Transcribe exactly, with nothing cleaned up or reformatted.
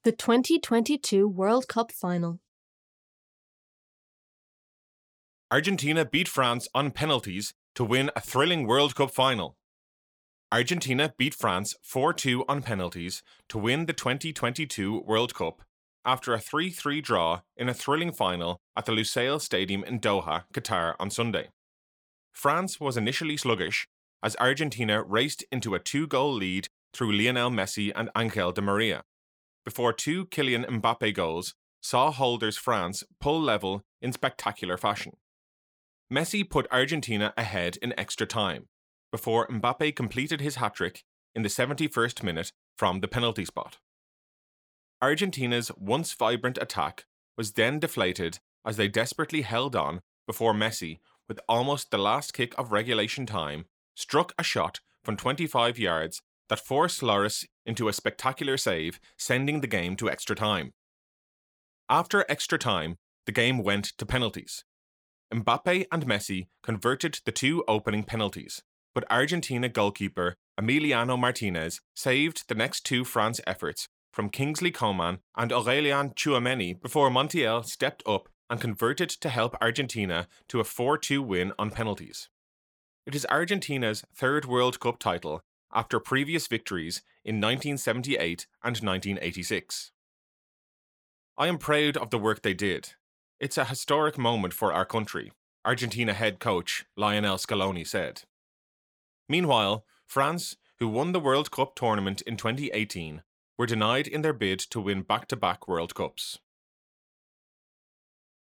The twenty twenty-two World Cup Final. Argentina beat France on penalties to win a thrilling World Cup final. Argentina beat France four two on penalties to win the twenty twenty-two World Cup after a three three draw in a thrilling final at the Lusail Stadium in Doha, Qatar on Sunday. France was initially sluggish as Argentina raced into a two-goal lead through Lionel Messi and Angel Di Maria, before two Kylian Mbappe goals saw holders France pull level in spectacular fashion. Messi put Argentina ahead in extra time, before Mbappe completed his hat-trick in the seventy-first minute from the penalty spot. Argentina's once vibrant attack was then deflated as they desperately held on before Messi, with almost the last kick of regulation time, struck a shot from twenty-five yards that forced Lloris into a spectacular save, sending the game to extra time. After extra time, the game went to penalties. Mbappe and Messi converted the two opening penalties, but Argentina goalkeeper Emiliano Martinez saved the next two France efforts from Kingsley Coman and Aurélien Tchouameni before Montiel stepped up and converted to help Argentina to a four two win on penalties. It is Argentina's third World Cup title after previous victories in nineteen seventy-eight and nineteen eighty-six. I am proud of the work they did. It's a historic moment for our country, Argentina head coach Lionel Scaloni said. Meanwhile, France, who won the World Cup tournament in twenty eighteen, were denied in their bid to win back-to-back World Cups.